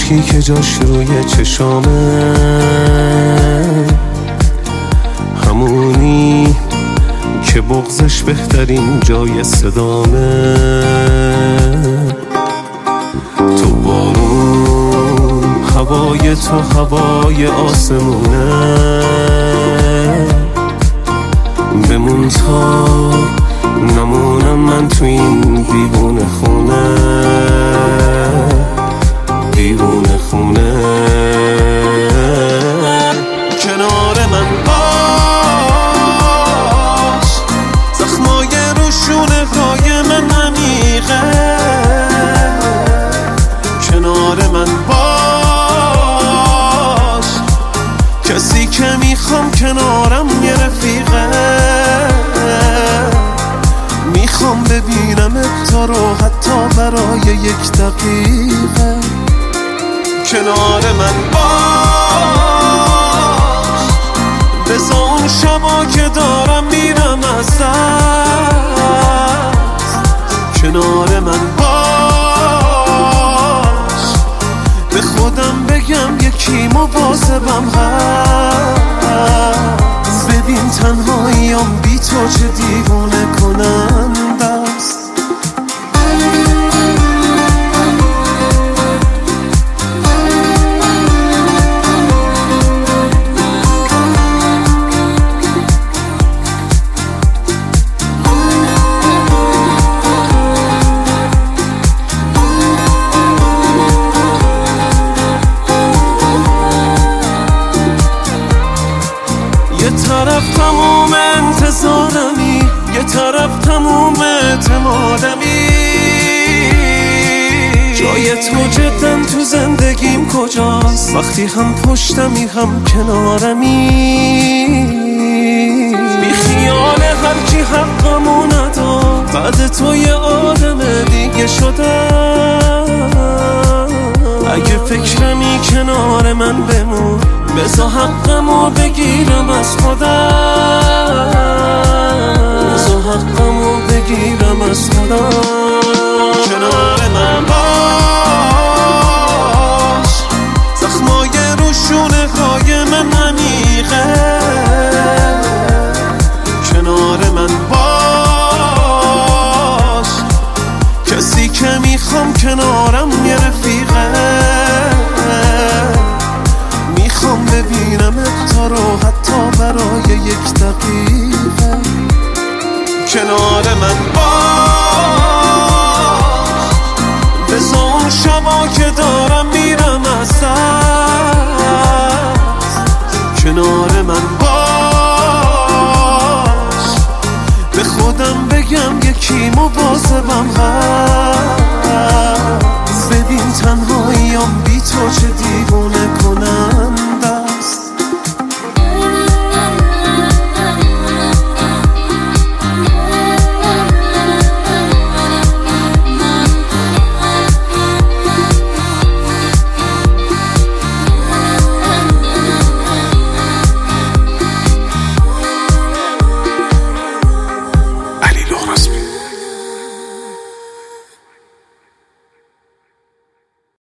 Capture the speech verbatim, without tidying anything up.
اشکی که جاش روی چشامه، همونی که بغضش بهترین جای صدامه. تو بارون، هوای تو هوای آسمونه، بمون تا نمونم من تو این دیوونه خونه، دیوونه خونه. کنار من باش، زخمای روشونه های من عمیقه. کنار من باش، کسی که میخوام کنارم یه رفیقه. میخوام ببینم تو رو حتی برای یک دقیقه. کنار من باش، بذار اون شبا که دارم میرم از دست. کنار من باش، به خودم بگم یکی مواظبم هست. ببین تنهاییام بی تو چه دیوونه کننده است. یه طرف تموم انتظارمی، یه طرف تموم اعتمادمی. جای تو جدن تو زندگیم کجاست؟ وقتی هم پشتمی هم کنارمی. بی خیال هر کی حقمو نداد، بعد تو یه آدم دیگه شدم. اگه فکرمی کنار من بمون، بذار حقمو بگیرم از خودم. بذار حقمو بگیرم از خودم. کنار من باش، زخمای روشونه های من عمیقه. کنار من باش، کسی که میخوام کنارم یه رفیقه. میخوام ببینم تو رو حتی برای یک دقیقه. کنار من باش، بذار اون شبا که دارم میرم از دست. کنار من باش، به خودم بگم یکی مواظبم هست. ببین تنهاییام بی تو چه دیوونه